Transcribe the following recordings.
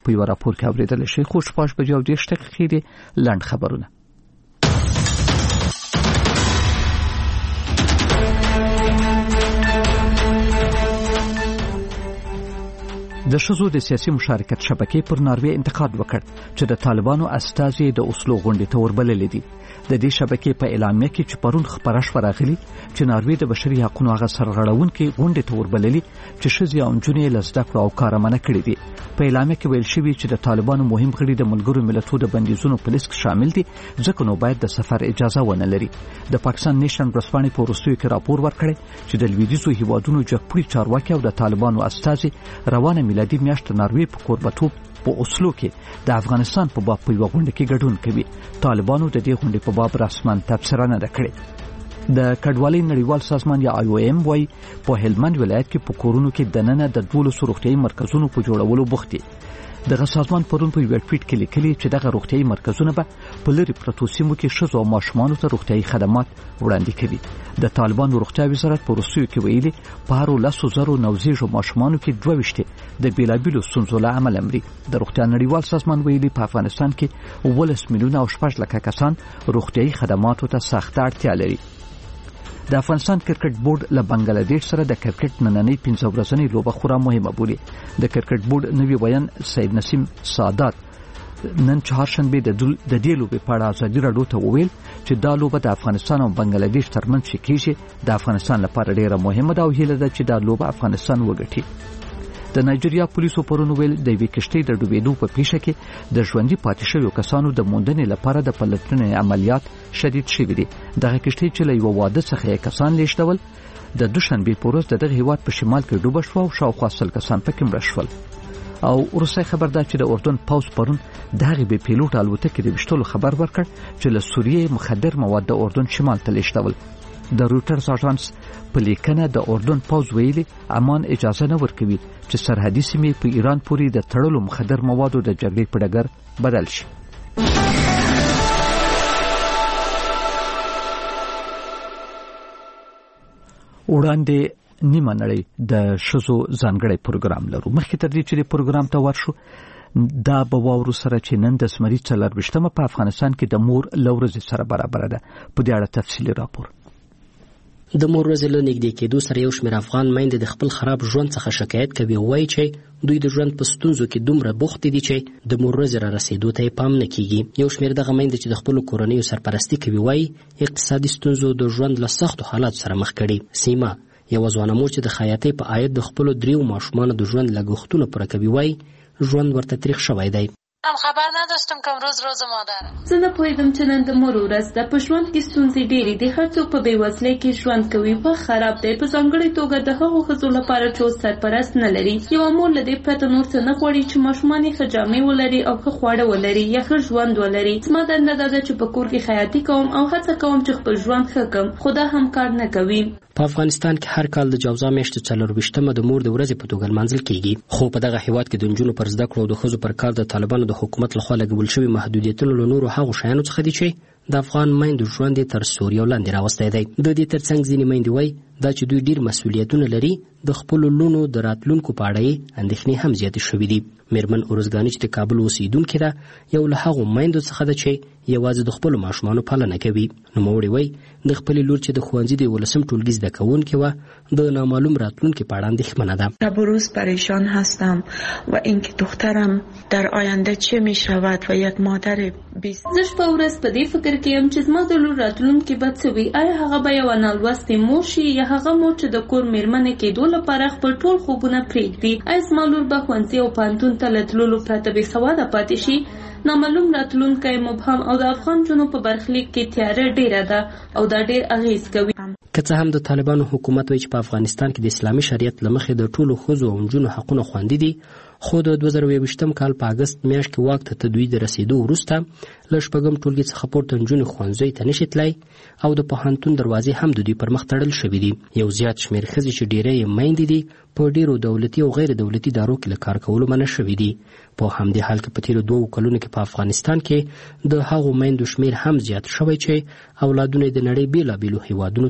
په یو راپور کې اوریدل شي. خو 6:30 لنډ خبرونه. د ښځو د سیاسي مشارکت شبکې پر ناروې انتقاد وکړ چې د طالبانو استازي د اوسلو غونډې ته وربللي دي. د دې شبکې په اعلامیه کې چې پرون خبره شوه راغلي چې ناروې د بشري حقوقو هغه سرغړونکي غونډې ته وربللي چې ښځې او نجونې له زده کړو او کاره منع کړي دي. په اعلامیه کې ویل شوي چې د طالبانو مهم غړي د ملګرو ملتونو د بندیزونو په لیست کې شامل دي، ځکه نو باید د سفر اجازه ونه لري. د پاکستان نیشن ورځپاڼې په وروستیو کې راپور ورکړی چې د لویدیځو هیوادونو جګپوړي چارواکي او د طالبانو استازي روانه میلادي میاشت ناروې په کوربتوب په اوسلو کې د افغانستان په باب په یو غونډه کې ګډون کوي. طالبانو د دې غونډې په باب رسماً تبصره نه ده کړې. د کډوالۍ نړیوال سازمان یا IOM وايي په هلمند ولایت کې په کورونو کې دننه د 12 روغتیايي مرکزونو په جوړولو بوخت دي. دغه سازمان پرون په یو ټویټ کې لیکلي چې دغه روغتیايي مرکزونه به په لرې پرتو سیمو کې ښځو او ماشومانو ته روغتیايي خدمات وړاندې کوي. د طالبانو روغتیا وزارت په وروستیو کې ویلي په هر 10,000 نوزیږو ماشومانو کې 22 د بیلابیلو ستونزو له امله مري. د روغتیا نړیوال سازمان ویلي په افغانستان کې 18 میلیونه او 6 لکه کسان روغتیايي خدماتو ته سخت اړتیا لري. د افغانستان کرکټ بورډ له بنگلاديش سره د کرکټ نننۍ 15 ورځنۍ لوبه خورا مهمه بولي. د کرکټ بورډ نوی ویان سید نسیم سادات نن چهارشنبه د دې لوبې په اړه ازادي راډیو ته وویل چې دا لوبه د افغانستان او بنگلاديش ترمنځ کېږي. د افغانستان لپاره ډیره مهمه ده او هیله ده چې دا لوبه افغانستان وګټي. د نایجیریا پولیسو پرون ویل د یوې کشتۍ د ډوبېدو په پیښه کې د ژوندي پاتې شویو کسانو د موندنې لپاره د پلټنې عملیات شدید شوي دي. دغه کشتۍ چې له یو واده څخه یې کسان لیږدول د دوشنبې په ورځ د دغه هیواد په شمال کې ډوبه شوه او شاوخوا 100 کسان پکې مړه شول. او وروستی خبر دا چې د اردن پوځ پرون د هغې بې پیلوټ الوتکې د ویشتلو خبر ورکړ چې له سوریې مخدر مواد د اردن شمال ته لیږدول. د روټرز اژانس په لیکنه د اردن پوځ ویلي امان اجازه نه ورکوي چې سرحدي سیمې په ایران پورې د تړلو مخدر موادو د جګړې په ډګر بدل شي. وړاندې نیمه نړۍ د ښځو ځانګړی پروګرام لرو. مخکې تر دې چې د پروګرام ته ورشو دا به واورو سره چې نن د زمري 24مه په افغانستان کې د مور له ورځې سره برابر ده. په دې اړه تفصیلي راپور. د مور ورځې له نږدې کېدو سره یو شمېر افغان میندې د خپل خراب ژوند څخه شکایت کوي. وایي چې دوی د ژوند په ستونزو کې دومره بوخت دي چې د مور ورځې را رسېدو ته یې پام نه کیږي. یو شمېر دغه میندې چې د خپلو کورنیو سرپرستي کوي وایي اقتصادي ستونزو د ژوند له سختو حالاتو سره مخ کړي. سیمه یوه ځوانه مور چې د خیاطۍ په عاید د خپلو 3 ماشومانو د ژوند لګښتونه پوره کوي وایي ژوند ورته تریخ شوی دی. خبر نداشتم که امروز روز مادرم. زه نه پوهیدم چې نن د مور ورځ ده. په ژوند کې ستونزې ډېرې دي. هر څوک په بېوزلۍ کې ژوند کوي. په خراب دی. په ځانګړې توګه د هغو ښځو لپاره چې اوس سرپرست نه لري. یوه مور له دې پرته نور څه نه غواړي چې ماشومان یې ښه جامې ولري او ښه خواړه ولري یا ښه ژوند ولري. زما دنده دا ده چې په کور کې خیاطي کوم او هڅه کوم چې خپل ژوند ښه کړم، خو دا هم کار نه کوي. په افغانستان کې هر کال د جوزا میاشتې 24مه د مور د ورځې په توګه لمانځل کیږي. خو په دغه هیواد کې د نجونو پر زده کړو او د ښځو پر کار د طالبانو د حکومت لخوا لګول شوي محدودیتونه له نورو هغو شیانو څخه دي چې د افغان میندو ژوند یې تر سوریو لاندې راوستی دی. د دې ترڅنګ ځینې میندې وایي دا چې دوی ډېر مسؤلیتونه لري د خپلو لوڼو د راتلونکو په اړه یې اندېښنې هم زیاتې شوي دي. میرمن ارزګاني چې د کابل اوسېدونکې ده یو له هغو میندو څخه ده چې یوازې د خپلو ماشومانو پالنه کوي. نوموړې وایي د خپلې لور چې د ښوونځي د 11م ټولګي زده کوونکې وه د نامعلوم راتلونکي په اړه اندېښمنه ده. شب و روز پریشان هستم و اینکه دخترم در آینده چه میشود و یک مادر زه شپه ورځ په دې فکر کې یم چې زما د لور راتلونکي به څه وي. آیا هغه به یوه نالوستې مور شي یا هغه مور چې د کور میرمنې کېدو لپاره خپل ټول خوبونه پرېږدي؟ آیا زما لور به ښوونځي او پوهنتون ته له تللو پرته بې سواده پاتې شي؟ نامعلوم راتلونکی مبهم او د افغان جنو په برخلیک کې تیاره ډیره ده او دا ډیر اغیز کوي. که څه هم د طالبانو حکومت وایي چې په افغانستان کې د اسلامي شریعت له مخې د ټولو ښځو او نجونو حقونه خوندي دي، خو د 2021 کال په اګست میاشت کې واک ته دوی د رسېدو وروسته له 6م ټولګي څخه پورته نجونې ښوونځیو ته نشي تللی او د پوهنتون دروازې هم د دوی پر مخ تړل شوي دي. یو زیات شمېر ښځې چې ډېری یې میندې دي په ډېرو دولتي او غیر دولتي ادارو کې له کار کولو منع شوي دي. په همدې حال کې په تېرو 2 کلونو کې په افغانستان کې د هغو میندو شمېر هم زیات شوی چې اولادونه یې د نړۍ بېلابېلو هیوادونو ته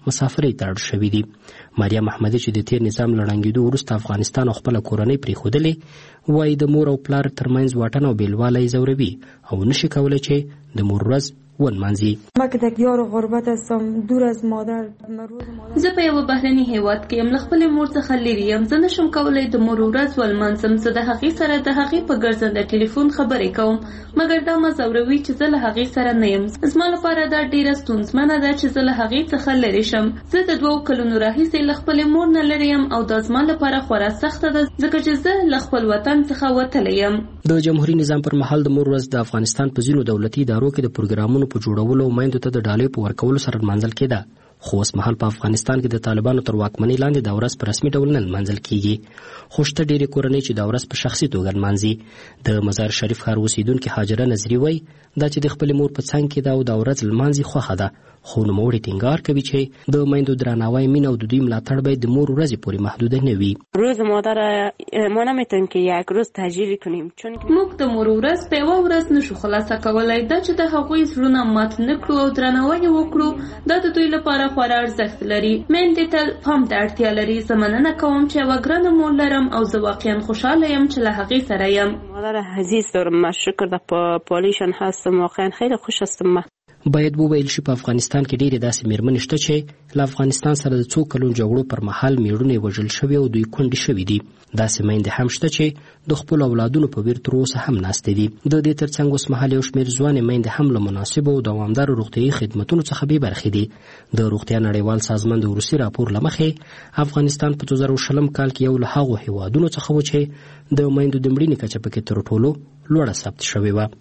مسافرۍ ته اړ شوي دي. مریم احمدي چې د تیر نظام له ړنګېدو وروسته افغانستان او خپله کورنۍ پرېښودلې، وایي د مور او پلار ترمنځ واټن او بېلوالی ځوروي او نشي کولی چې د مور ورځ ونمانځي. ما که در دیار غربت هستم، دور از مادر. زه په یوه بهرني هیواد کې یم، له خپلې مور څخه لرې یم. زه نشم کولی د مور ورځ ولمانځم. زه د هغې سره د هغې په ګرځنده ټلیفون خبرې کوم، مګر دا ما ځوروي چې زه له هغې سره نه یم. زما لپاره دا ډېره ستونزمنه ده چې زه له هغې څخه لرې شم. زه د 2 کلونو راهیسې له خپلې مور نه لرې یم او دا زما لپاره خورا سخته ده، ځکه چې زه له خپل وطن څخه وتلی یم. د جمهوریت نظام پر مهال د مور ورځ د افغانستان په ځینو دولتي ادارو کې د پروګرامونو په جوړولو او میندو ته د ډالۍ په ورکولو سره لمانځل کېده، خو اوس مهال په افغانستان کې د طالبانو تر واکمنۍ لاندې دا ورځ په رسمي ډول نه لمانځل کېږي. خو شته ډېرې کورنۍ چې دا ورځ په شخصي توګه لمانځي. د مزار شریف ښار اوسیدونکې هاجره نظري وایي دا چې د خپلې مور په څنګ کې دا او دا ورځ لمانځي خوښه ده، خو نوموړی ټینګار کوي چې د میندو درناوی، مینه او د دوی ملاتړ باید د مور ورځې پورې محدوده نه وي. روز مادر ما نمیتونیم که یک روز تجربه کنیم، چون موږ د مور ورځ په یوه ورځ نشو خلاصه کولای. دا چې د هغوی زړونه مات نه کړو او درناوی وکړو، دا د دوی لپاره خورا ارزښت لري. میندې تل پام ته اړتیا لري. زه مننه کوم چې یوه ګرانه مور لرم او زه واقعا خوشحاله یم چې له هغې سره یم. مادر عزیز دارم، شکر در پالیشان هستم، واقعا خیلی خوش هستم. باید وویل شي په افغانستان کې ډېرې داسې میرمنې شته چې له افغانستان سره د 2 کلونو جګړو پر مهال میړونه یې وژل شوي او دوی کونډې شوي دي. داسې میندې هم شته چې د خپلو اولادونو په ویر تر اوسه هم ناستې دي. د دې ترڅنګ اوس مهال یو شمېر ځوانې میندې هم له مناسبو او دوامدارو روغتیایي خدمتونو څخه بې برخې دي. د روغتیا نړیوال سازمان د وروستي راپور له مخې افغانستان په 2020 کال کې یو له هغو هیوادونو څخه و چې د میندو د مړینې کچه پکې تر ټولو لوړه ثبت شوې وه.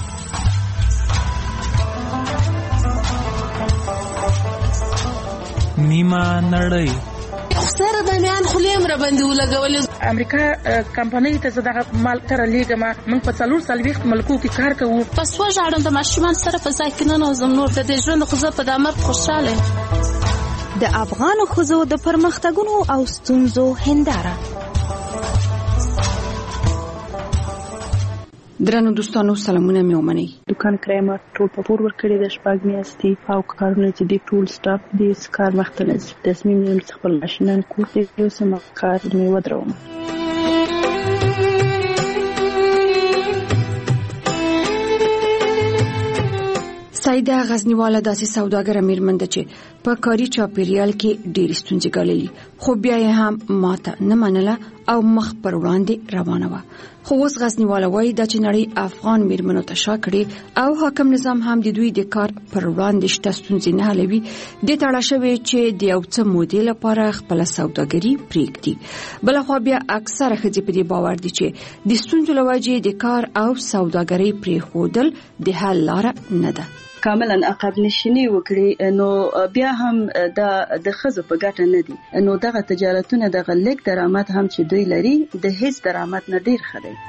نیمه نړۍ سره د میان خلیم را باندې ولګولې. امریکا کمپنۍ ته زه دغه مال سره لیږم. موږ په 440 ملکو کې کار کوو. پس وژاړم د ماشومان سره په ځای کې ننوځم. نور د دې ژوند خو زه په دا مرګ خوشحاله. د افغانو ښځو د پرمختګونو او ستونزو هنداره. درنو دوستانو سلامونه مې ومنئ. دکان کرایه ما ټول په پور ورکړی د 6 میاشتې او کارونه چې دی ټول سټاف دې کار مخته نه ځي. تصمیم یم چې خپل ماشینان کور ته یوسم، کار مې ودروم. سایده غزنیواله داسې سوداګره میرمن ده چې په کاري چاپیریال کې ډېرې ستونزې ګاللې، خو بیا یې هم ماته نه منله او مخ پر وړاندې روانه وه. خو اوس غزنیواله وایي دا چې نړۍ افغان میرمنو ته شا کړې او حاکم نظام هم د دوی د کار پر وړاندې شته ستونزې نه حلوي. دې ته اړه شوې چې د یو څه مودې لپاره خپله سوداګري پرېږدي. بلخوا بیا اکثره ښځې په دې باور دي چې د ستونزو له وجې د کار او سوداګرۍ پرېښودل د حل لاره نه ده. کاملا عقب نشیني وکړي نو بیا هم د ښځو په ګټه نه دي. نو دغه تجارتونه دغه لیک درآمد هم چې دوی لري د هیڅ درآمد نه ډیر ښه دی.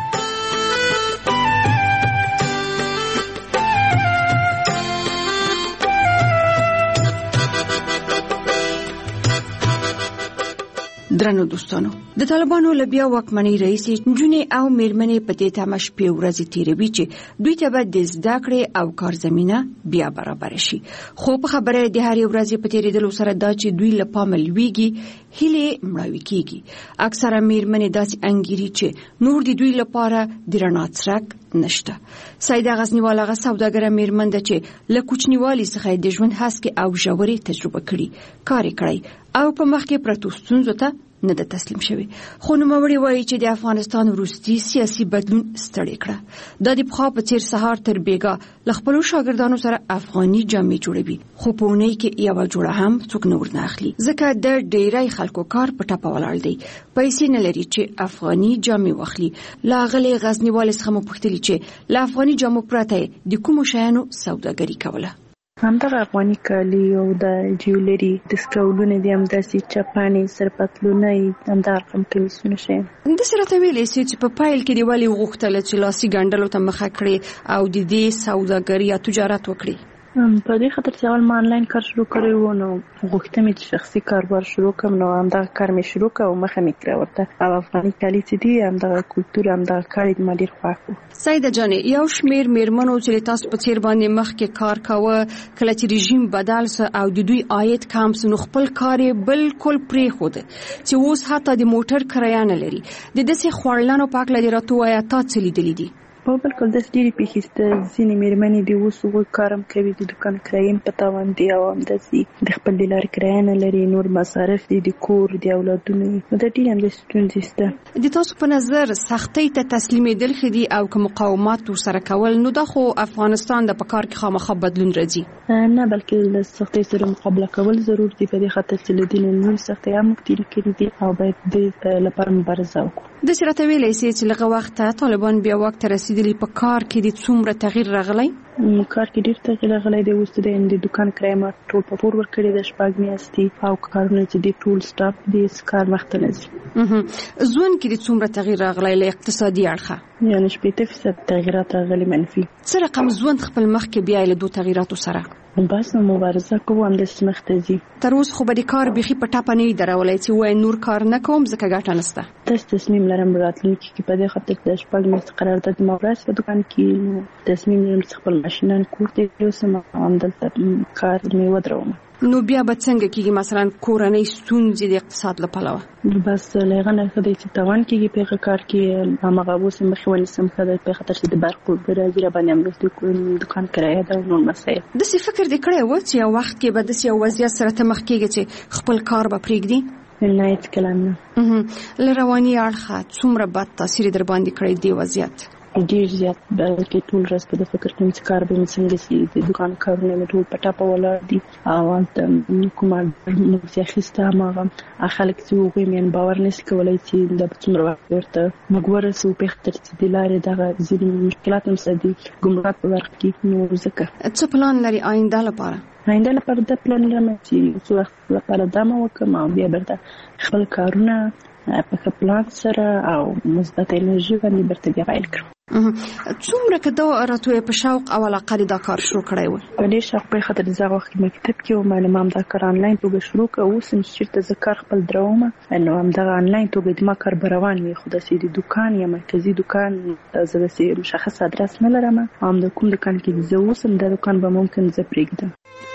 درنو دوستانو، د طالبانو له بیا واکمنۍ رئیسې نجونې او میرمنې په دې تمه شپې ورځې تېروي چې دوی ته به د زده کړې او کار زمینه بیا برابره شي. خو په خبره د هرې ورځې په تېرېدلو سره دا چې دوی له پامه لویږي، هیلې مړاوې کېږي. اکثره میرمنې داسې انګیري چې نور د دوی لپاره د رڼا څرک نشته. سایده غزنیواله هغه سوداګره میرمن ده چې له کوچنیوالي څخه د ژوند هسکې او ژورې تجربه کړي، کار یې کړی او په مخ کې پرتو ستونزو ته نه ده تسلیم شوی. خو نوموړی وایي چې د افغانستان وروستي سیاسي بدلون ستړی کړه. دا د پخوا په څېر سهار تر بیګا له خپلو شاګردانو سره افغاني جامې جوړوي، خو په اونۍ کې یوه جوړه هم څوک نه ورنه اخلي، ځکه د ډېری خلکو کار په ټپه ولاړ دی. پیسې نه لري چې افغاني جامې واخلي. له هغلې غزنیوالې څخه مو پوښتلي چې له افغاني جامو پرته د کومو شیانو سوداګري کوله. همدغه افغاني کالي او د جیولري دستکولونه دي، همداسې چپانې، سرپتلونه، همدغه رقم کمیسونه شي. داسې راته ویلی سي چې په پیل کې دې ولې وغوښتله چې لاسي ګنډلو ته مخه کړې او د دې سوداګري یا تجارت وکړې؟ په دې خاطر چې اول ما انلاین کار شروع کړی و نو غوښتم چې شخصي کاروبار شروع کړم نو همدغه کار مې شروع کړ او مخه مې کړه ورته او افغاني کالي چې دي همدغه کلتور همدغه کار دې ما ډېر خوښ و. سیده جانې یو شمېر میرمنو چې تاسو په څیر باندې مخکې کار کاوه کله چې رژیم بدل سو او د دوی عاید کم سو نو خپل کار بالکل پرېښود چې اوس حتی د موټر کرایه نه لري. د داسې خوړلانو په اړه دې راته ووایه تا څه لیدلي دي؟ په بالکل داسې ډېرې پیښې شته. ځینې مېرمنې دي اوس هغوی کار هم کوي د دوکان کرایه هم په تاوان دي او همداسې د خپل د لارې کرایه نه لري نور مصارف دي د کور د اولادونو نو دا ډېرې همداسې ستونزې شته. د تاسو په نظر سختۍ ته تسلیمېدل ښه دي او که مقاومت ورسره کول نو دا خو افغانستان د په کار کې خامخا بدلون راځي؟ نه بلکې له سختۍ سره مقابله کول ضرور دي په دې خاطر چې له دې نه نورې سختۍ هم موږ تېرې کړي دي او باید دې لپاره مبارزه وکړو. داسې راته ویلی سې چې لږه وخته طالبان بیا واک ته رسېدلي په کار کې د څومره تغییر راغلی؟ کار کې ډېر تغییر راغلی دی. اوس د دوکان کرایه ما ټول په پور ورکړې ده 6 میاشتې او کارونه چې دي ټول سټاپ دي کار مخته نه ځي. ژوند کې د څومره تغییر راغلی له اقتصادي اړخه؟ یعنې 80% تغییرات راغلي منفي. څه رقم ژوند خپل مخکې بیا له دو تغییراتو سره؟ بس مبارزه کوو همداسې مخته ځي. تر اوس خو به د کار بیخي په ټاپه نه وي درولی چې وایي نور کار نه کوم ځکه ګټه نشته. داسې تصمیم لرم راتلونکي کې په دې خاطر د 6 میاشتې قرارداد ما ورسې په دوکان کې نو تصمیم لرم چې خپل ماشینان کور ته یوسم او همدلته کار مې ودروم. نو بیا به څنګه کېږي مثلا کورنۍ ستونزې د اقتصاد له پلوه؟ بس له هغه نه ښه دی چې تاوان کېږي په هغه کار کې هماغه اوس یې مخې ونیسم ښه دی په خاطر چې د برق اوبه راځي راباندې همداسې دوکان کرایه ده او نور مسایل. داسې فکر دې کړی و چې یو وخت کې به داسې یو وضعیت سره ته مخ کېږي چې خپل کار به پرېږدي؟ نه هېڅکله نه. له رواني اړخه څومره بد تاثیر در باندې کړی دې وضعیت؟ ډېر زیات بلکې ټول ورځ په د فکر کوم چې کار به مې څنګه شي د دوکان کارونه مې ټول په ټاپه ولاړ دي او هلته کومه موږ چې اخیسته هماغه خلک چې هغوی مې باور نشي کولی چې دا به څومره وخت ورته موږ ورسو په خاطر چې د لارې دغه ځینې مشکلات هم شته دي ګمرک په برخه کې نو ځکه. څه پلان لري آینده لپاره؟ آینده لپاره دا پلان لرم چې څو وخت لپاره دمه وکړم او بیا بیرته خپل کارونه په ښه پلان سره او مثبت انرژي باندې بیرته بیا پیل کړم. څومره که دا راته په شوق او علاقه دا کار شروع کړی و؟ په ډېر شوق په خاطر زه هغه وخت مکتب کې وم نو ما همدا کار آنلاین توګه شروع کړ. اوس هم چېرته زه کار خپل دروم نو همدغه آنلاین توګه د ما کار به روان وي خو داسې د دوکان یا مرکزي دوکان زه داسې مشخص ادرس نه لرم او هم د کوم دوکان کې زه اوسم دا دوکان به ممکن زه پرېږدم.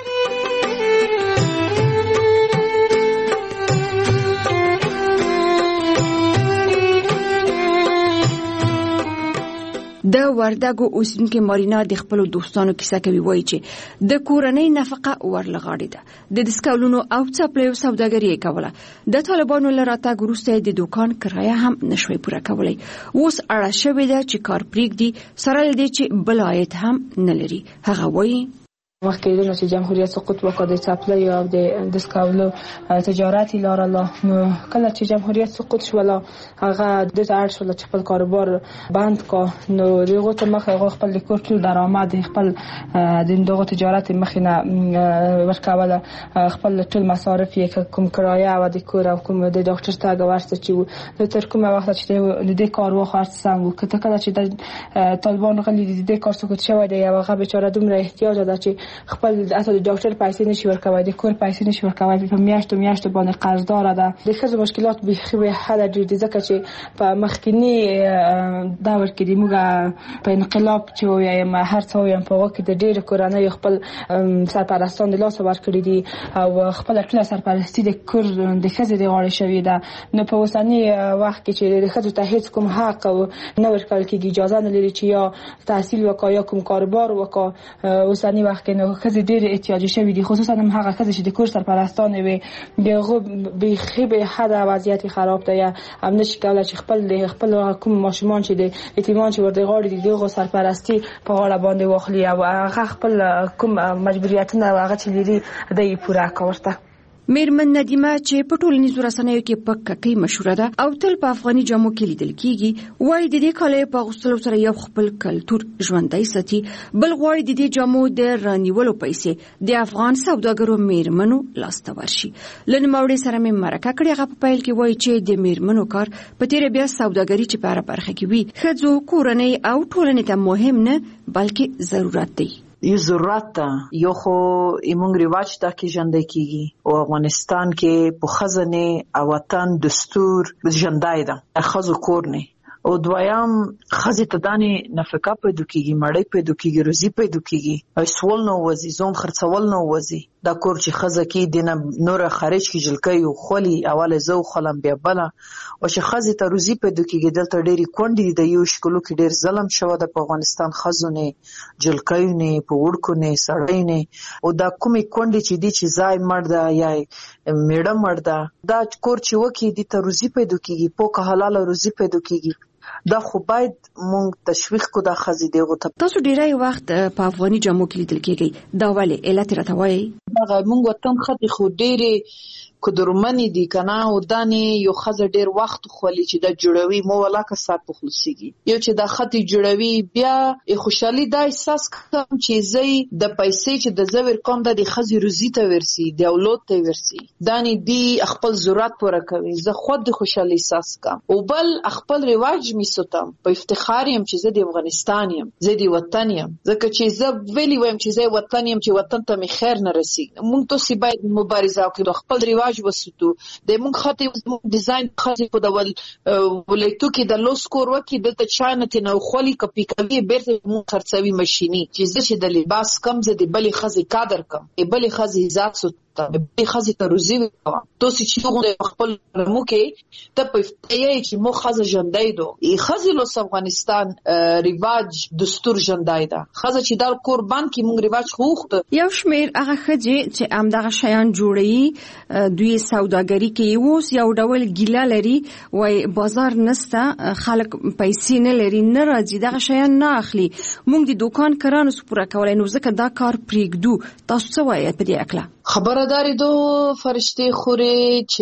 د وردګو اوسیدونکي مارینا د خپل دوستانو کیسه کوي وایي چې د کورنۍ نفقه ورلغاړې ده د دسکولونو او څپلیو سوداګري کوله. د طالبانو له راتګ وروسته د دوکان کرایه هم نشوي پوره کولی. اوس اړه شوې ده چې کار پرېږدي سره له دې چې بل عاید هم نه لري. هغه وایي وقتی دیدم که جمهوریت سقوط وکړ د چپلی او د دسکولو تجارت لاره لا کله چې جمهوریت سقوط شول هغه د اړ شول چې خپل کاروبار بند کا نو دغه ته مخ هغه خپل کور ټول درآمد خپل د دغه تجارت مخینه ورکوله خپل ټول مصارف یې کوم کرایه او د کور او کوم د ډاکټر ته ورسته چې د تر کومه وخت چې د دې کار وخت څنګه کته کله چې د طالبان غلي د دې کار سقوط شوی دی هغه بیچاره دومره احتیاج ده چې خپل اته د ډاکټر پیسې نشي ورکوي د کور پیسې نشي ورکوي په میاشتو باندې قرضدار ده. د خزو مشکلات به حل ډیر ځکه چې په مخکینی دور کې موږ په انقلاب چې وایم هر څو یم په وخت د ډیر کورنۍ خپل سرپرستان د لاس ورکړي دي او خپل ټول سرپرستی د کور د خزو د غاړې شوی ده. نو په اوسنی وخت کې چې د خزو ته هیڅ کوم حق او نه ورکول کېږي اجازه نه لري چې یا تحصیل وکړي یا کوم کاروبار وکړي. اوسنی وخت کې خزې ډېر احتیاجي شوي دي خصوصا هم هغه خزې چې د کور سرپرستانې وي د هغو بیخي به حده وضعیت خراب ده یا هم نشي کولی چې خپل کوم ماشومان چې د یتیمان چې ورته غاړې دي دغه سرپرستی په غاړه باندې واخلي او هغه خپل کوم مجبوریتونه هغه چې لري د یې پوره کړي. میرمن ندیمه چې په ټولنیزو رسنیو کې په ککۍ مشهوره ده او تل په افغاني جامو کې لیدل کیږي وایي د دې کالي په اغوستلو سره یو خپل کلتور ژوندی ساتي بل غواړي د دې جامو د رانیولو پیسې د افغان سوداګرو میرمنو لاسته ورشي. له نوموړې سره مې مرکه کړې هغه په پیل کې وایي چې د میرمنو کار په تیره بیا سوداګري چې په هره برخه کې وي ښځو کورنۍ او ټولنې ته مهم نه بلکې ضرورت دی. یو ضرورت ده، یو خو ایمونږ رواج ته کې ژوندی کیږي او افغانستان کې په خزنه او وطن دستور ژوندی ده، خزو کور نه او دویم خزي ته دانې نفقه پیدا کیږي، مړی پیدا کیږي، روزي پیدا کیږي، سوال نو وځي، زوم خرڅول نو وځي. دا کور چې خزه کې دینه نور خارج کې جلکې او خولي اوله زو خلم بیا بلا او چې خزي ته روزي پیدا کیږي دلته ډېری کونډې د یو شکلو کې ډېر ظلم شوه د افغانستان خزونه جلکې نه په وړکو نه سړې نه او دا کومې کونډې چې دي چې ځای مرده یا میړه مرده دا کور چې وکی دي ته روزي پیدا کیږي، پوکه حلاله روزي پیدا کیږي. دا خو باید مونږ تشویق کو دا خزي دیغه ته. تاسو ډیری وخت په افغاني جامو کې لیدل کېږي، دا ولې علت راته وایي؟ دا مونږ وطن خدي خو ډېری کدرمنی دي کنه او دانې یو خزه ډېر وخت خولي چې دا جوړوي مو ولاکه سات په خلصيږي، یو چې دا خطي جوړوي بیا خوشحالي دا احساس کوم چې زئی د پیسې چې د زویر کوم د خزي روزي ته ورسي، د اولاد ته ورسي، دانې دی خپل ضرورت پوره کوي، زه خود د خوشحالي احساس کوم او بل خپل رواج می ستم په افتخار يم چې زه د افغانستان يم، زه د وطن يم، ځکه چې زه ویلی وایم چې زه وطن يم چې وطن ته می خیر نه رسي. مونږ ته باید مبارزه وکړو، خپل رواج وساتو. د مونږ خاطر ډیزاین خاطر په ډول ولایتو کې د لوس کور وکي د چانه نو خولي کپی کوي بیرته مونږ خرڅوي ماشيني چې زه چې د لباس کم زه د بلې خزي قدر کم، بلې خزي عزت سو به خزي ته روزي وکړه. توسي چې موږ خپل مو کې ته په فتیه چې مو خزه ژوندۍ دو ای خزي له افغانستان رواج دستور ژوندۍ ده، خزه چې د قربان کې موږ رواج خوخته. یو شمیر هغه خځې چې امدغه شیان جوړي دوی سوداګری کې اوس یو ډول ګیله لري وای بازار نسته، خلک پیسې نه لري، نه راځي دغه شیان نه اخلي، موږ د دکان کرانو سپوره کولای نو ځکه دا کار پریږدو. تاسو څه وایي په دې اړه؟ خبرداري دو فرشتي خوري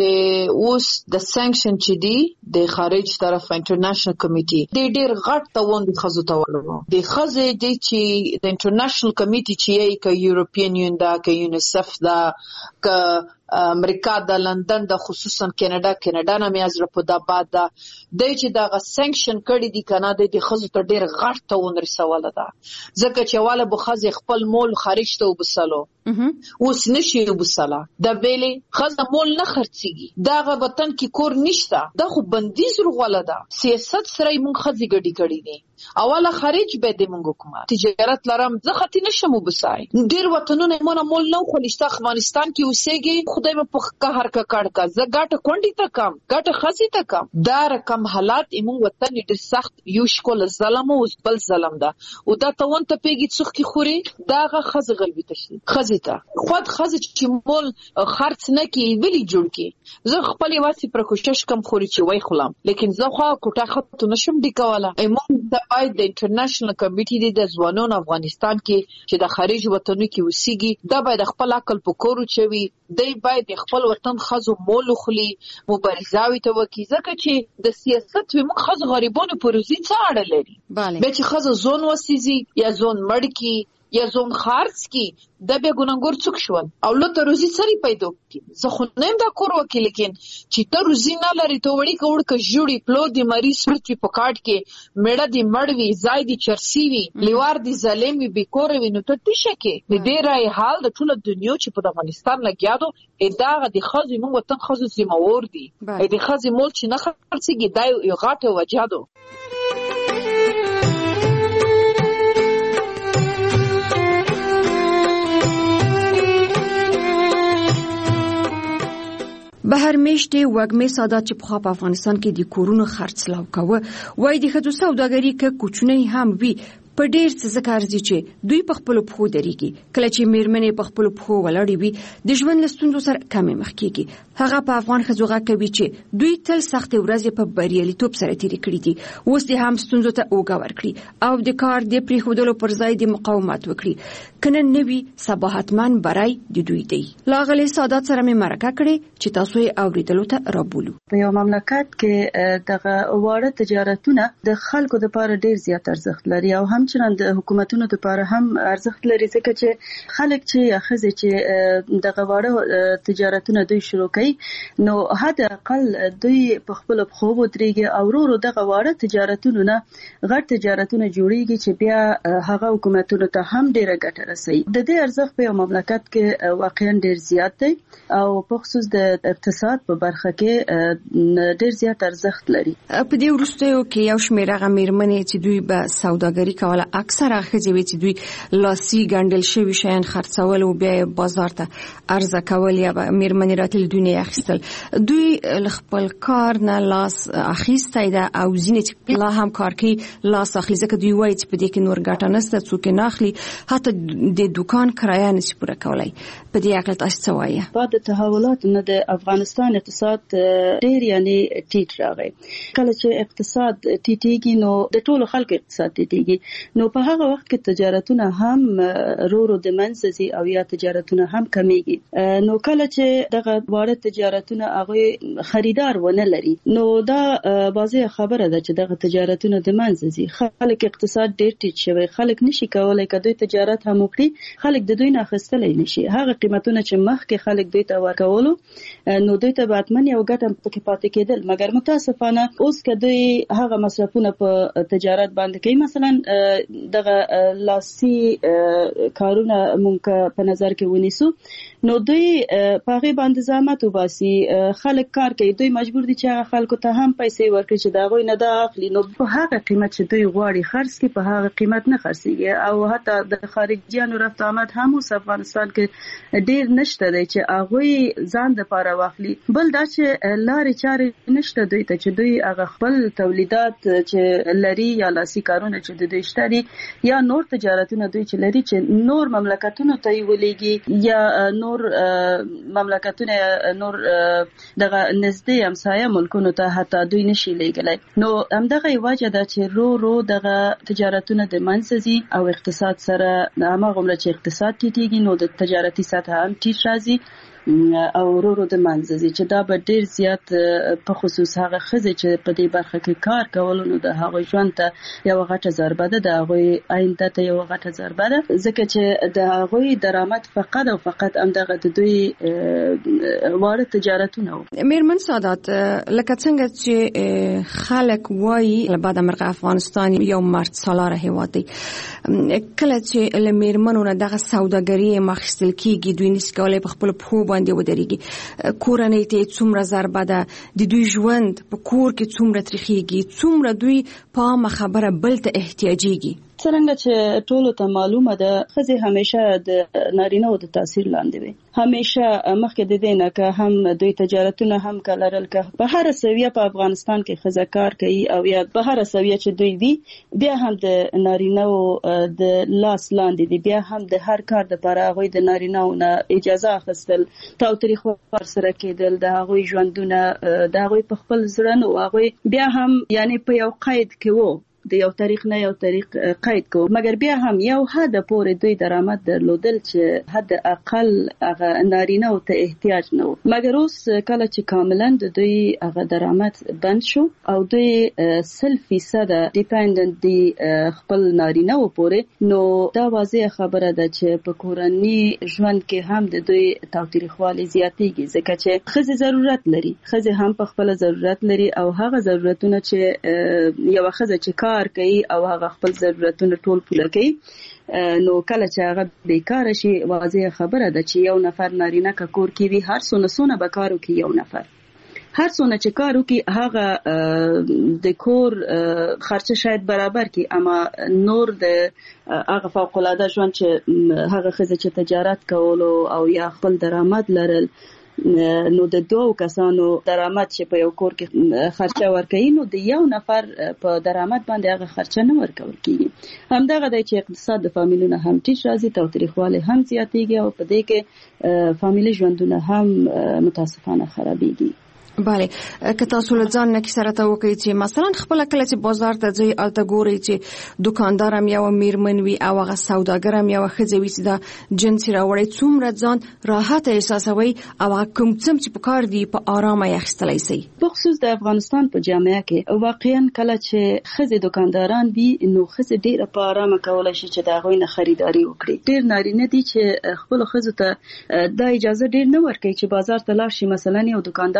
چې اوس د سانکشن چې دی د خارج طرف انټرنیشنل کمیټي د ډېر غټ توند خزو ته ورو د خزه دی چې د انټرنیشنل کمیټي چې ک یورپین یون دا ک یونیسف دا ک امریکا د لندن د خصوصا کینیډا نه میازره په داباد دا د چې دا سانکشن کړي دي کنه د خزو ته ډېر غټ توند رسوله ده، ځکه چې واله بخزه خپل مول خارج ته وبسلو اوس نشي وبسلا د بیلې خزه مول نه خرڅيږي، دا غبطن کې کور نشته، دا خو بندیز رغواله ده. سیاست سره مونږ خزي ګډي کړي دي، اوله خارج به د مونږ حکومت تجارت لرم زه ختی نشم وبسای ډیر وطنونه مونږ مول نو خلشته افغانستان کې اوسېږي، خدای په قهر کا کړه زه ګټه کونډي ته کم ګټه خزي ته کم، دا رقم حالات مونږ وطن ډیر سخت یو شکل ظلم او بل ظلم ده او دا توون ته پیږي څوک کی خوري داغه خزي غلبي تشي خزي خود خزه چې مول خرڅ نه کی ویلی جوړ کی، زه خپل واسي پر کوشش کم خوري چې وای خلم، لیکن زه خو کوټه خط نشم دی کوله. ایمون د باید د انټرنیشنل کمیټي د ځوانانو افغانستان کې چې د خارج وطنو کې وسیږي دا باید خپل عقل په کورو چوي، دی باید خپل وطن خزو مول خلی مبارزاوي ته وکي، ځکه چې د سیاست و موږ خزو غریبانو پروزي څه اړه لري. به چې خزو زون وسیزي یا زون مړ کی یا زون خارج کی دا به ګونګور څوک شول او لته روزي سری پیدا کی، زه خو نیم دا کور وکیل لیکن چې ته روزي نه لري ته وړي کوړ ک جوړي پلو دی مری سپرچ په کاټ کې میړه دی مړوي زای دی چرسی وی لیوار دی ظالم وی بیکور وی نو ته تشه کې د دې راي حال د ټول دنیا چې په افغانستان لګیادو اداغه د خزي موږ وطن خزو سیمه ور دي د خزي مول چې نه خرڅيږي دا یو غاټه وجادو. بهر میشته وګمه سادات چې په افغانستان کې د کورونو خرڅلاو کوي وای د خځو سوداګری کې کوچنی هم وی په ډیر څه ذکر دي چې دوی په خپل پخو دريږي، کله چې میرمنې په خپل پخو ولاړې وي د ژوند لستوندو سره کمې مخ کیږي. هغه په افغان خځوغه کوي چې دوی تل سخت ورځې په بریالیتوب سره تیرې کړې دي، اوس د هم ستوندو ته اوګه ورکړي او د کار د پریښودلو پر ځای د مقاومت وکړي، کنه نوي صباحتمن برای د دوی دی. لاغلی سادات سره مې مرکه کړې چې تاسو یې اوریدلو ته رابولو. په یو مملکت کې دغه واړه تجارتونه د خلکو لپاره ډیر زیات ارزښت لري او هم چې د حکومتونو لپاره هم ارزښت لري، ځکه چې خلک چې خزه چې دغه واړه تجارتونه دوی شروع کوي نو حد اقل دوی په خپل خو ودرېږي او ورو دغه واړه تجارتونه نه غټ تجارتونه جوړیږي چې بیا هغه حکومتونو ته هم ډیره ګټه رسي. د دې ارزښت په مملکت کې واقعا ډیر زیات دی او په خصوص د اقتصاد په برخه کې ډیر زیات ارزښت لري. په دې وروستیو کې یو شمېر هغه میرمنې چې دوی به سوداګري کوله اکثره ښځې وي چې دوی لاسي ګنډل شوي شیان خرڅول او بیا بازار ته عرضه کول یا میرمنې راتل دنیا اخیستل. دوی خپل کار نه لاس اخیستی ده او ځینې چې لا هم کار کوي لاس اخلي ځکه دوی وایي چې په دې کې نور ګټه نشته څوک نه اخلي حتی د دکان کرایه نشي پوره کولی. په دې اړه تاسو څه وایي؟ بعد تحولات نه د افغانستان اقتصاد ډیر یعنی ټیټ راغی. کله چې اقتصاد ټیټیږي نو د ټولو خلکو اقتصاد ټیټیږي نو په هغه وخت کې تجارتونه هم رورو د منځي او یا تجارتونه هم کمیږي. نو کله چې دغه واړه تجارتونه هغه خریدار ونه لري نو دا واضح خبره ده چې دغه تجارتونه د منځي خلک اقتصاد ډیر ټیټ شوی. خلک نشي کولای کدوې تجارت هم وکړي. خلک د دوی نه اخیستلای نشي. هغه قیمتونه چې مخکې خلک دوی ته ورکولو نو دوی ته باتمن یو ګټه پکې پاتې کېدل. مګر متاسفانه اوس کدوې هغه مصرفونه په تجارت باندې کوي. مثلا دغه لاسي کارونه مونږ په نظر کې ونیسو نو دوی په هغه باندې زحمت وباسي. خلک کار کوي. دوی مجبور دي چې هغه خلکو ته هم پیسې ورکړي چې دا غوي نه دا اخلي. نو په هغه قیمت چې دوی غواړي خرڅ کړي په هغه قیمت نه خرڅيږي او حتی د خارجيانو رفت آمد هم اوس افغانستان کې ډیر نشته دی چې هغه ځان د پاره واخلي. بل دا چې لارې چارې نشته دوی ته چې دوی هغه خپل تولیدات چې لري یا لاسي کارونه چې د دوی شته یا نور تجارتونه دوی چې لري چې نور مملکتونو ته ولېږي یا نور مملکتونه نور دغه نږدې همسایه ملکونو ته حتی دوی نشي لېږلای. نو همدغه وجه ده چې رو دغه تجارتونه د منځي او اقتصاد سره هغه چې اقتصاد ټیټیږي نو د تجارتي سطح هم ټیټ راځي او ورو د منځي چې دا به ډیر زیات په خصوص هغه خزه چې په دې برخه کې کار کول نو د هغه ژوند ته یو غټه ضربه ده. د هغه آینده ته یو غټه ضربه ده ځکه چې د هغه درآمد فقط او فقط همدغه د دوی واړه تجارتونه. میرمن سعادت لکه څنګه چې خلک وایي بعد مرغه افغانستان یو مرد سالار هیواد دی کله چې لمیرمنو نه دغه سوداګري مخستل کیږي دوی نس کولای په خپل په باندې ودرېږي. کورنۍ ته څومره ضربه ده د دوی ژوند په کور کې څومره تریخیږي څومره دوی په خبره بل ته احتیاجيږي. څنګه چې ټولو ته معلومه ده خزه همیشه د نارینه او د تاثیر لاندې وي. همیشه مخکې د دینه که هم دوی تجارتونه هم کلرل که په هر سویه په افغانستان کې خزه کار کوي او یا په هر سویه چې دوی وي بیا هم د نارینه او د لاس لاندې دي. بیا هم د هر کار د لپاره غوي د نارینه او اجازه اخیستل تاوتریخ ور سره کېدل د هغوی ژوندونه د هغوی په خپل ځړن او هغوی بیا هم یعنی په یو قید کې وو د یو تاریخ نه یو تاریخ قید کو. مګر بیا هم یو حد پورې دوی درآمد درلودل چې حد اقل هغه نارینه او ته احتیاج نه و. مګر اوس کله چې کاملا د دوی هغه درآمد بند شو او دوی 100% ډیپندنت دي خپل نارینه او پورې نو دا واضح خبره ده چې په کورنۍ ژوند کې هم د دوی تاوتریخوالي زیاتېږي ځکه چې خزه ضرورت لري. خزه هم په خپل ضرورت لري او هغه ضرورتونه چې یو خزه چې کار کوي او هغه خپل ضرورتونه ټول پوره کوي نو کله چې هغه بیکار شي واضح خبره ده چې یو نفر نارینه کا کور کې وي هر څونه به کارو کې یو نفر هر څونه چې کارو کې هغه د کور خرچه شاید برابر کی اما نور د هغه فوق العاده ژوند چې هغه خزه چې تجارت کولو او یا خپل درآمد لرل نو د دوه کسانو درآمد چې په یو کور کې خرچه ورکوي نو د یو نفر په درآمد باندې هغه خرچه نه ورکول کیږي. همدغه د چې اقتصاد د فامیلونو هم ټیټ راځي تاوتریخواله هم زیاتېږي او په دې کې فامیلی ژوندونه هم متاسفانه خرابېږي. بله که تاسو له ځان نه سره ته وکړئ چې مثلا خپل کله چې بازار ته ځئ الته ګورئ چې دکاندار هم یو میرمن وي او هغه سوداګر هم یو ښځه وي چې دا جنس راوړي څومره ځان راحت احساسوي او کوم څه چې په کار دی په آرامه یې اخیستلی شي. په خصوص د افغانستان په جامعه کې واقعا کله چې ښځې دکانداران وي نو ښځې ډېره په آرامه کولی شي چې د هغوی نه خریداري وکړي. ډېر نارینه دي چې خپلو ښځو ته دا اجازه ډېر نه ورکوي چې بازار ته لاړ شي مثلا یو دکاندار سره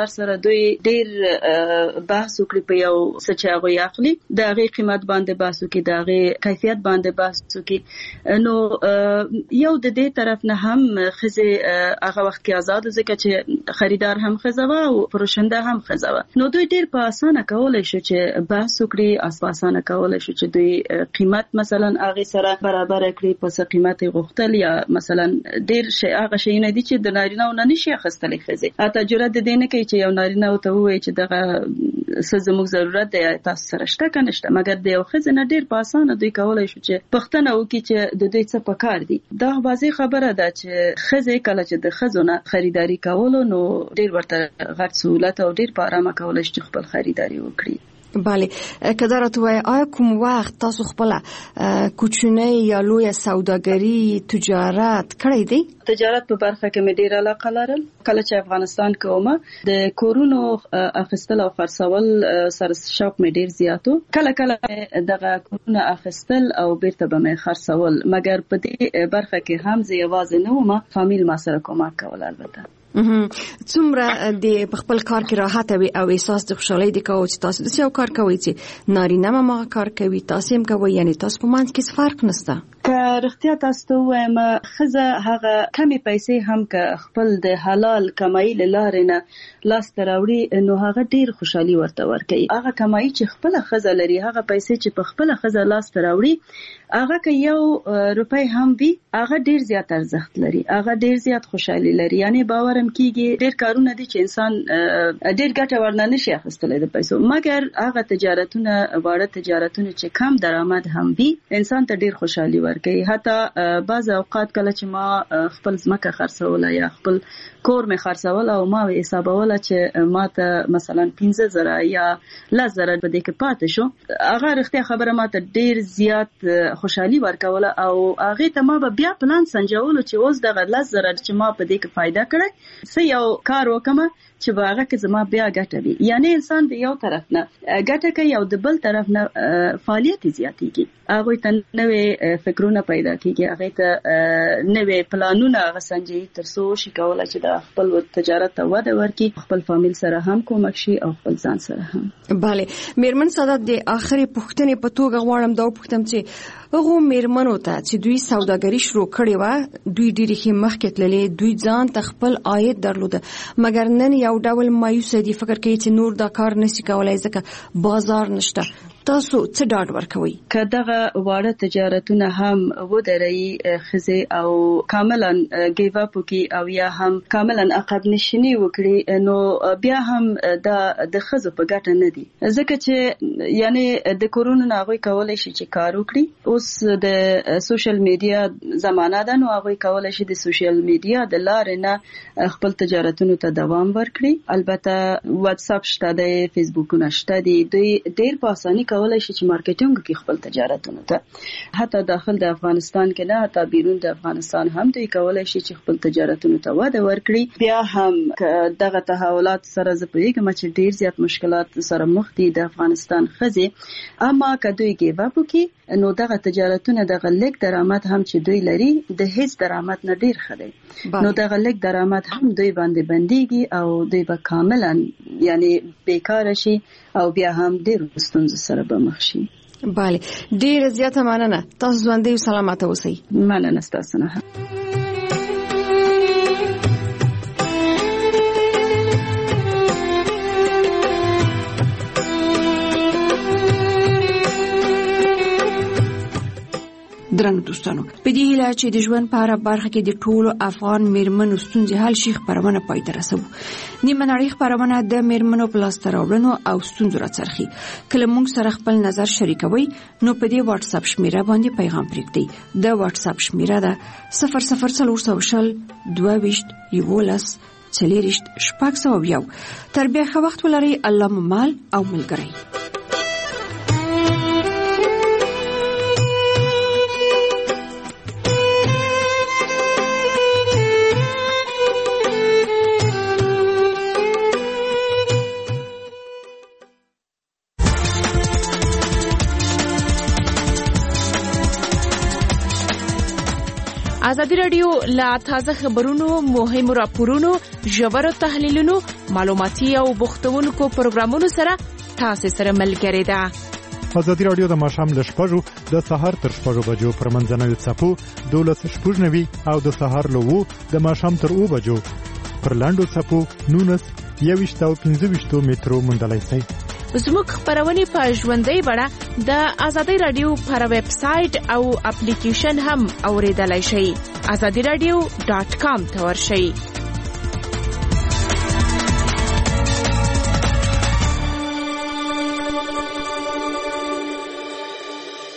دوی ډیر بحث وکړي په یو څه چې هغه اخلي د هغه قیمت باندې بحث وکړي د هغه کیفیت باندې بحث وکړي نو یو د دې طرف نه هم خزه هغه وخت کې آزاد ځکه چې خریدار هم خزه او فروشنده هم خزه نو دوی ډیر په اسانه کولای شي چې بحث وکړي اسانه کولای شي چې دوی قیمت مثلا هغه سره برابر کړي په څه قیمت غوښتل یا مثلا ډیر شي هغه شي نه دي چې د نارینه نه نشي اخیستل خزه اته جرأت دې نه کوي چې یو نارینه او ته وایي چې دغه څه زموږ ضرورت دی تاسو سره شته کنه شته مګر د یو خزه نه ډیر په اسانه دوی کولای شي چې پښتنه وکړي چې د دوی څه پکار دي دا واضح خبره ده چې خزه کله چې د خزونه خریداري کول نو ډیر ورته غټ سہولت او ډیر په آرامه کولای شي خپل خریداري وکړي بله کدارت وای آیا کوم وخت تاسو خپل کوچنی یا لوی سوداګری تجارت کړی دی تجارت په برخه کې مې ډیر علاقه لرل کله چې افغانستان کې ومه د کورونو اخیستل او خرڅول سره شوق مې ډیر زیاتو کله کله دغه کورونه اخیستل او بیرته به مې خرڅول مګر په دې برخه کې هم زه یوازې نه ومه فامیل ما سره کومک کول البته څومره د خپل کار کې راحت وي او احساس د خوشحالي د کوي چې تاسو د یو کار کوي چې نارینه ما کار کوي تاسو هم کوي یعنی تاسو په منځ کې فرق نشته که رښتیا تاسو ته وایم خزه هغه کمی پیسې هم که خپل د حلال کمایي لارې نه لاس تراوړي نو هغه ډیر خوشحالي ورته ورکوي هغه کمایي چې خپل خزه لري هغه پیسې چې په خپل خزه لاس تراوړي هغه که یو روپۍ هم وي هغه ډیر زیات ارزښت لري هغه ډیر زیات خوشحالي لري یعنی باورم کیږي ډیر کارونه دي چې انسان ډیر ګټه ورنه نشي اخیستلای د پیسو مګر هغه تجارتونه واړه تجارتونه چې کم درآمد هم وي انسان ته ډیر خوشحالي ورکوي حتی بعض اوقات کله چې ما خپل ځمکه خرڅوله یا خپل کور مې خرڅول او ما حسابوله چې ما ته مثلا 15000 یا 10000 په دې کې پاتې شو هغه رښتیا خبره ما ته ډیر زیات خوشحالي ورکوله او هغه ته ما بیا پلان سنجول چې اوس دغه 10000 چې ما په دې کې فائدہ کړی سې یو کار وکم چې باغه کې زما بیا ګټه وي یعنی انسان د یو طرف نه ګټه کوي او د بل طرف نه فعالیت زیاتېږي هغه ته نوې فکرونه پیدا کیږي هغه ته نوې پلانونه غسنجي تر څو شي کولای چې د خپل تجارت ته وده ورکړي خپل فامیل سره هم کومک شي او خپل ځان سره هم bale میرمن سعادت د اخري پوښتنې په توګه غواړم دا پوښتم چې هغه میرمنو ته چې دوی سوداګري شروع کړې و دوی ډېری خې مخکې تللې دوی ځان ته خپل عاید درلوده مګر نن یو ډول مایوس دي فکر کوي چې نور دا کار نشي کولای ځکه بازار نشته تاسو څه ډاډ ورکوي کداغه واړه تجارتونه هم ودرې خزه او کاملا گیو اپ کی او یا هم کاملا عقب نشینی وکړي نو بیا هم د خزه په ګټه نه دي ځکه چې یعنی د کورونا ناغوي کولای شي چې کار وکړي اوس د سوشل میډیا زمانہ ده نو هغه کولای شي د سوشل میډیا د لارې نه خپل تجارتونو ته دوام ورکړي البته واتس اپ شته د فیسبوک نشته دي دوی ډیر په اساني کولای شي چې مارکیټینګ کې خپل تجارتونه ته حتی داخل د افغانستان کې نه حتی بیرون د افغانستان هم دوی کولای شي چې خپل تجارتونه ته وده ورکړي بیا هم دغه تحولات سره زپېږم چې ډیر زیات مشکلات سره مخ دي د افغانستان خزه اما کدوې کې واپو کې نو دغه تجارتونه دغه لیک درآمد هم چې دوی لري د هیڅ درآمد نه ډیر خدي نو دغه لیک درآمد هم دوی باندې بنديږي او دوی به کاملا یعنی بیکار شي او بیا هم ډیر ستونزې سره به مخ شي bale ډیر زیاته مننه تاسو ژوندۍ او سلامته اوسئ مننه تاسو نه درنو دوستانو په دې هیله چې د ژوند په اړه برخه کې د ټولو افغان میرمنو ستونزې حل شي خبرونه پای ته رسوو نیمه نړۍ خبرونه د میرمنو په لاس راوړنو او ستونزو راڅرخي کله موږ سره خپل نظر شریکوي نو په دې واتس اپ شمیره باندې پیغام پرېږدئ د واتس اپ شمیره ده 0040 22 11 40 شپږ تر بیا ښه وخت ولرئ الله مو مال او ملګری ازادي رادیو لا تازه خبرونو، مهمو راپورونو، ژورو تحلیلونو، معلوماتي او بوختونکو پروګرامونو سره تاسو سره ملګری ده. ازادي رادیو د ماښام له 6 د سهار تر 6 بجو پر منځنوي څپو 12:90 او د سهار له 2 د ماښام تر 2 بجو پر لاندو څپو 19 او 15 مترو مندلای شي. زموږ خبرونه په ژوندۍ بڼه د ازادي رادیو پر ویب سټ او اپلیکیشن هم اوریدلای شئ. azadiradio.com ته ورشئ.